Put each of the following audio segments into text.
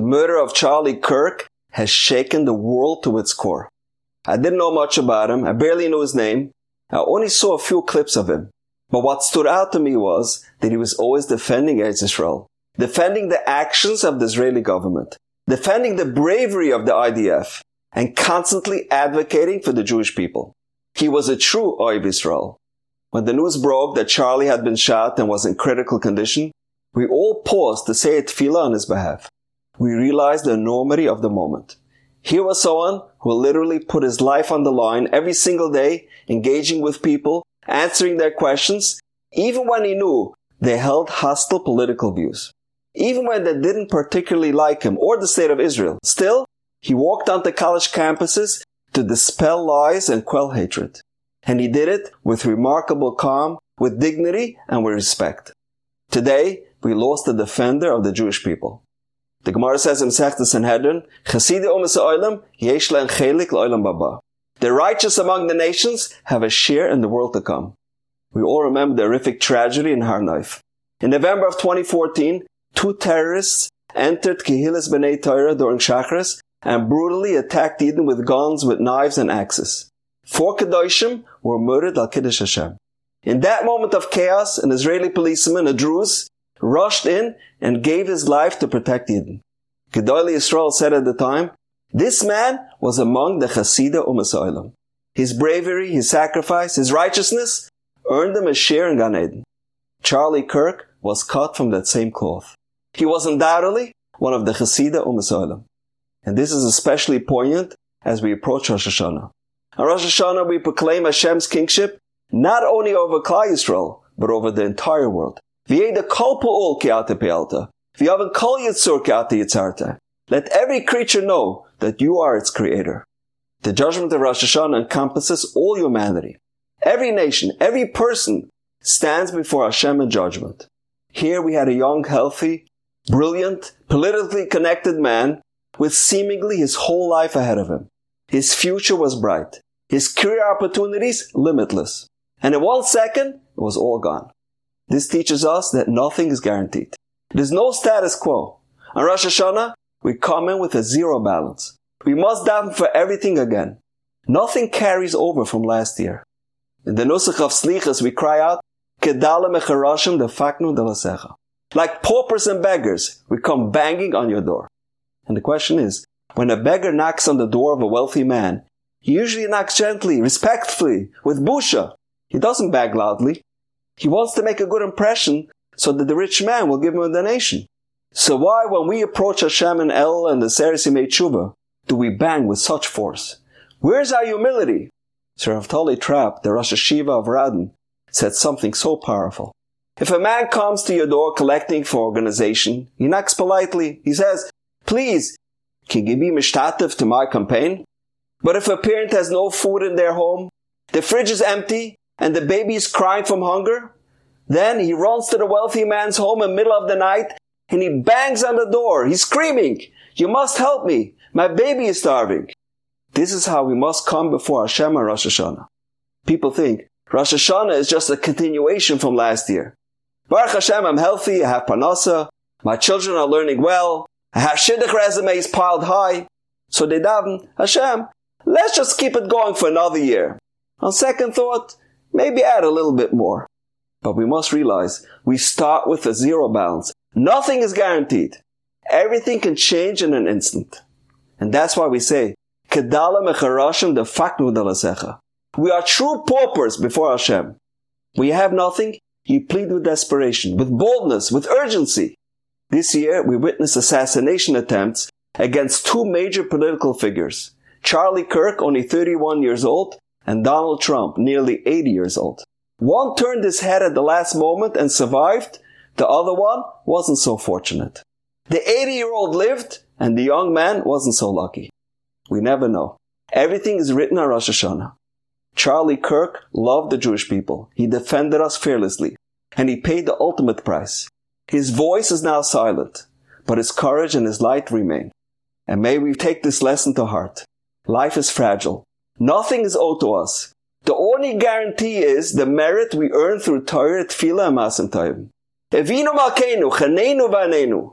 murder of Charlie Kirk has shaken the world to its core. I didn't know much about him. I barely knew his name. I only saw a few clips of him. But what stood out to me was that he was always defending Eretz Yisrael, defending the actions of the Israeli government, defending the bravery of the IDF, and constantly advocating for the Jewish people. He was a true Oiv Yisrael. When the news broke that Charlie had been shot and was in critical condition, we all paused to say a tefillah on his behalf. We realized the enormity of the moment. Here was someone who literally put his life on the line every single day, engaging with people, answering their questions, even when he knew they held hostile political views. Even when they didn't particularly like him or the state of Israel. Still, he walked onto college campuses to dispel lies and quell hatred. And he did it with remarkable calm, with dignity, and with respect. Today, we lost a defender of the Jewish people. The Gemara says in Masechta Sanhedrin, Chasidei Umas Ha'olam yesh lehem chelik l'olam haba. The righteous among the nations have a share in the world to come. We all remember the horrific tragedy in Har Nof. In November of 2014, 2 terrorists entered Kehillas B'nai Torah during Shachris and brutally attacked Eden with guns, with knives and axes. 4 Kedoshim were murdered al Kiddush Hashem. In that moment of chaos, an Israeli policeman, a Druze, rushed in and gave his life to protect Eden. Gedolei Yisrael said at the time, this man was among the Chasidei Umas Ha'olam. His bravery, his sacrifice, his righteousness earned him a share in Gan Eden. Charlie Kirk was cut from that same cloth. He was undoubtedly one of the Chasidei Umas Ha'olam. And this is especially poignant as we approach Rosh Hashanah. On Rosh Hashanah we proclaim Hashem's kingship not only over Klal Yisrael, but over the entire world. V'yeda kol po'ol ke'ata pe'alta. V'yaven kol yitzur ke'ata yitzarta. Let every creature know that you are its creator. The judgment of Rosh Hashanah encompasses all humanity. Every nation, every person stands before Hashem in judgment. Here we had a young, healthy, brilliant, politically connected man with seemingly his whole life ahead of him. His future was bright. His career opportunities limitless. And in 1 second, it was all gone. This teaches us that nothing is guaranteed. There's no status quo. On Rosh Hashanah, we come in with a zero balance. We must daven for everything again. Nothing carries over from last year. In the Nusach of Slichas, we cry out, Kedala mecharashim defaknu delasecha. Like paupers and beggars, we come banging on your door. And the question is, when a beggar knocks on the door of a wealthy man, he usually knocks gently, respectfully, with busha. He doesn't beg loudly. He wants to make a good impression so that the rich man will give him a donation. So why, when we approach Hashem and El and the Seres Yimei Tshuva, do we bang with such force? Where's our humility? Sir Naftali Trapp, the Rosh Hashiva of Radin, said something so powerful. If a man comes to your door collecting for organization, he knocks politely. He says, please, can you be mishtatev to my campaign? But if a parent has no food in their home, the fridge is empty, and the baby is crying from hunger, then he runs to the wealthy man's home in the middle of the night and he bangs on the door. He's screaming, you must help me. My baby is starving. This is how we must come before Hashem on Rosh Hashanah. People think Rosh Hashanah is just a continuation from last year. Baruch Hashem, I'm healthy, I have parnasa, my children are learning well, I have shidduch resumes piled high. So they daven, Hashem, let's just keep it going for another year. On second thought, maybe add a little bit more. But we must realize we start with a zero balance. Nothing is guaranteed. Everything can change in an instant. And that's why we say, Kedala mecharashim defaknu delasecha. We are true paupers before Hashem. When you have nothing, you plead with desperation, with boldness, with urgency. This year, we witnessed assassination attempts against 2 major political figures. Charlie Kirk, only 31 years old, and Donald Trump, nearly 80 years old. One turned his head at the last moment and survived. The other one wasn't so fortunate. The 80-year-old lived, and the young man wasn't so lucky. We never know. Everything is written on Rosh Hashanah. Charlie Kirk loved the Jewish people. He defended us fearlessly, and he paid the ultimate price. His voice is now silent, but his courage and his light remain. And may we take this lesson to heart. Life is fragile. Nothing is owed to us. The only guarantee is the merit we earn through Torah, Tefillah, and Maasim Tovim. Evinu Malkeinu, Chanenu V'Anenu.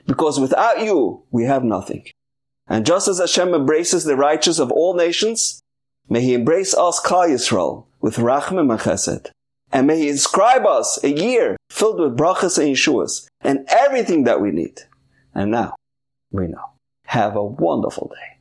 because without you, we have nothing. And just as Hashem embraces the righteous of all nations, may He embrace us, Klal Yisrael, with Rachmim and Chesed. And may He inscribe us a year filled with brachas and yeshuas and everything that we need. And now, we know. Have a wonderful day.